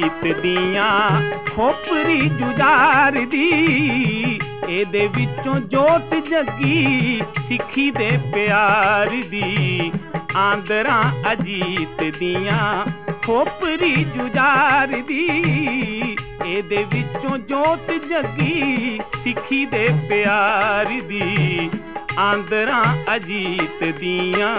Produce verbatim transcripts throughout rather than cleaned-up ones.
ਅਜੀਤ ਦੀਆਂ ਖੋਪਰੀ ਜੁਝਾਰ ਦੀ ਇਹਦੇ ਵਿੱਚੋਂ ਜੋਤ ਜੱਗੀ ਸਿੱਖੀ ਦੇ ਪਿਆਰ ਦੀ ਆਂਦਰਾਂ ਅਜੀਤ ਦੀਆਂ ਖੋਪਰੀ ਜੁਝਾਰ ਦੀ ਇਹਦੇ ਵਿੱਚੋਂ ਜੋਤ ਜੱਗੀ ਸਿੱਖੀ ਦੇ ਪਿਆਰ ਦੀ ਆਂਦਰਾਂ ਅਜੀਤ ਦੀਆਂ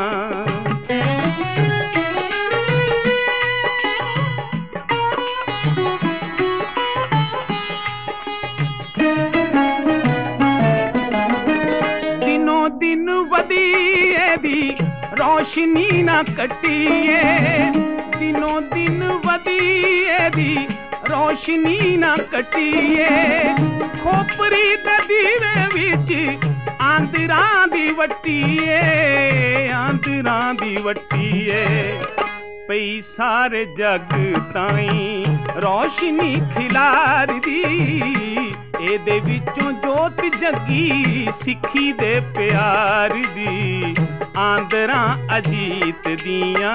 दिन वधिए दी रोशनी ना कटिए दिनों दिन वधिए दी रोशनी ना कटिए खोपरी दे दीवे विच आंदरां दी वट्टीए आंदरां दी वट्टीए पई सारे जग ताईं रोशनी खिलार दी ਇਹਦੇ ਵਿੱਚੋਂ ਜੋਤ ਜੱਗੀ ਸਿੱਖੀ ਦੇ ਪਿਆਰ ਦੀ ਆਂਦਰਾਂ ਅਜੀਤ ਦੀਆਂ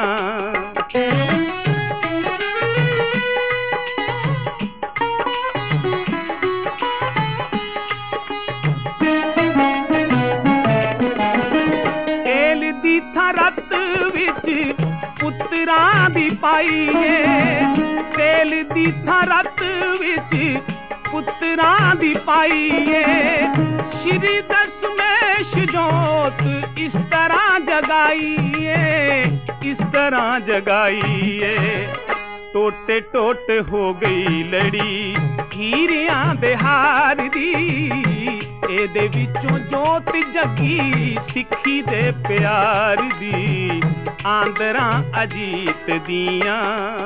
ਏਲ ਦੀ ਥਰਤ ਵਿੱਚ ਪੁੱਤਰਾਂ ਦੀ ਪਾਈਏ ਤੇਲ ਦੀ ਥਰਤ ਵਿੱਚ ਪੁੱਤਰਾਂ ਦੀ ਪਾਈਏ ਸ਼੍ਰੀ ਦਸ਼ਮੇਸ਼ ਜੋਤ ਇਸ ਤਰ੍ਹਾਂ ਜਗਾਈਏ ਇਸ ਤਰ੍ਹਾਂ ਜਗਾਈਏ ਟੋਟੇ ਟੋਟੇ ਹੋ ਗਈ ਲੜੀ ਹੀਰਿਆਂ ਦੇ ਹਾਰ ਦੀ ਇਹਦੇ ਵਿੱਚੋਂ ਜੋਤ ਜੱਗੀ ਸਿੱਖੀ ਦੇ ਪਿਆਰ ਦੀ ਆਂਦਰਾਂ ਅਜੀਤ ਦੀਆਂ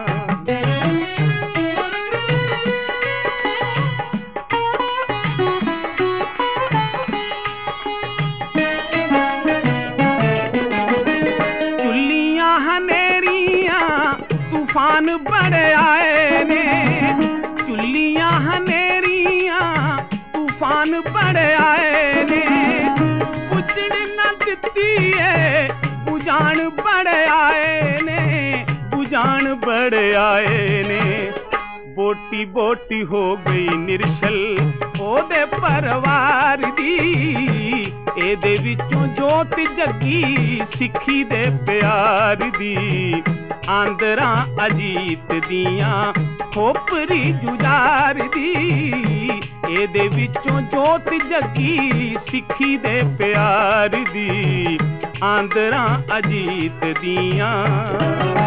तूफान बड़े आए ने चुल्लियां हनेरियां तूफान बड़े आए ने बुझण न दित्ती है बुझाण बड़े आए ने बुझाण बड़े आए ने बोटी बोटी हो गई निरशल ओदे परिवार दी ਇਹਦੇ ਵਿੱਚੋਂ ਜੋਤ ਜੱਗੀ ਸਿੱਖੀ ਦੇ ਪਿਆਰ ਦੀ ਆਂਦਰਾਂ ਅਜੀਤ ਦੀਆਂ ਖੋਪਰੀ ਜੁਝਾਰ ਦੀ ਇਹਦੇ ਵਿੱਚੋਂ ਜੋਤ ਜੱਗੀ ਸਿੱਖੀ ਦੇ ਪਿਆਰ ਦੀ ਆਂਦਰਾਂ ਅਜੀਤ ਦੀਆਂ